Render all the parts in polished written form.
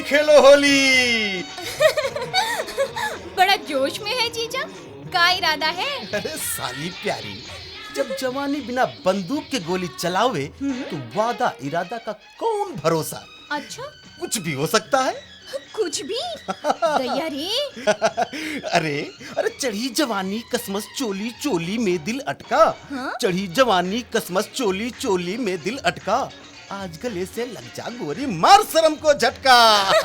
खेलो होली। बड़ा जोश में है जीजा, क्या इरादा है? अरे साली प्यारी, जब जवानी बिना बंदूक के गोली चलावे तो वादा इरादा का कौन भरोसा। अच्छा, कुछ भी हो सकता है। कुछ भी? दया रे। अरे चढ़ी जवानी कसमस चोली चोली में दिल अटका। हाँ? चढ़ी जवानी कसमस चोली चोली में दिल अटका। आज गले से लग जा गोरी, मार शर्म को झटका।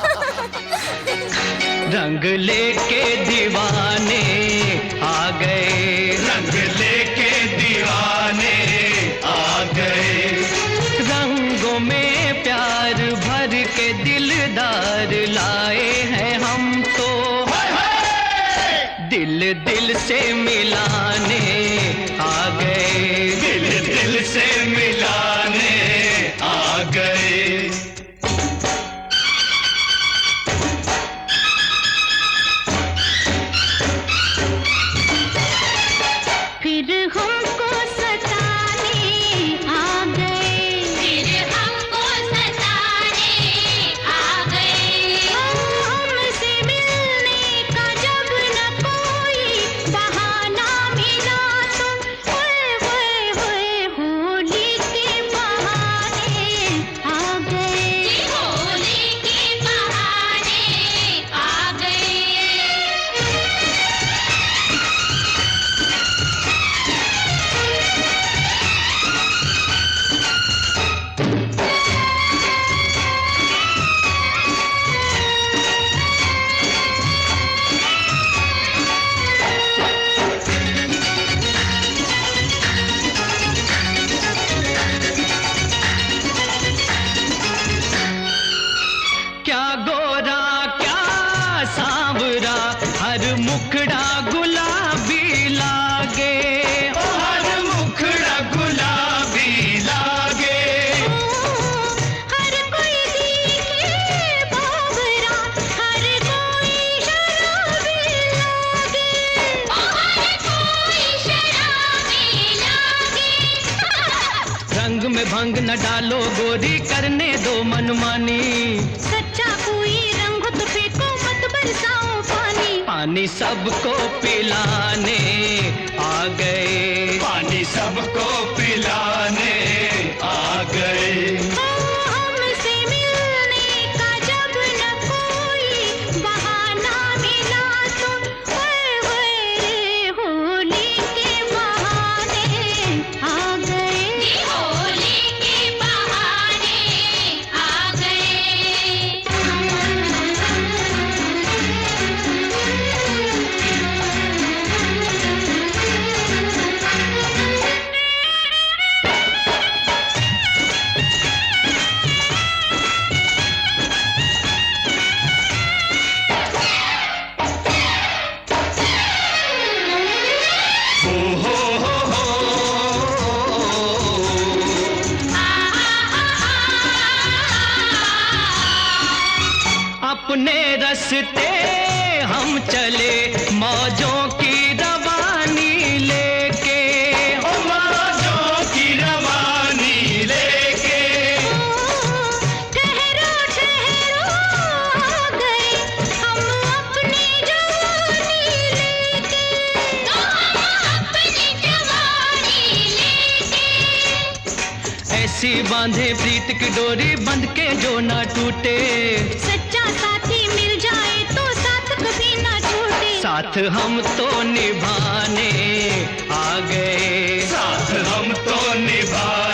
रंग लेके दीवाने आ गए, रंग लेके दीवाने आ गए। रंगों में प्यार भर के दिलदार लाए हैं हम तो, दिल दिल से मिलाने आ गए, दिल दिल से मिलाने आ गए। फिर हमको सताने आ गए, फिर हमको सताने आ गए। हमसे मिलने का जब न कोई बहाना मिला तो होए होए होए होली के बहाने आ गए, होली के बहाने आ गए। क्या गोरा क्या सांवरा, हर मुखड़ा गुलाबी लागे, हर मुखड़ा गुलाबी लागे। हर कोई दिखे बावरा, हर कोई शराबी लागे, हर कोई शराबी लागे। रंग में भंग न डालो गोरी, करने दो मनमानी। सच्चा कोई रंग तो फेंको मत बरसाओ पानी, पानी सबको पिलाने आ गए, पानी सबको पिलाने आ गए। हमसे मिलने का जब न कोई बहाना मिला तो होए होए होली के बहाने आ गए, होली के बहाने आ गए। अपने रास्ते हम चले मौजों की रवानी लेके, मौजों की रवानी लेके। ठहरो ठहरो आ गए हम अपनी जवानी लेके, अपनी जवानी लेके। ऐसी बांधे प्रीत की डोरी, बंध के जो ना टूटे। सच्चा साथी मिल जाए तो साथ कभी ना छूटे, साथ हम तो निभाने आ गए, साथ हम तो निभा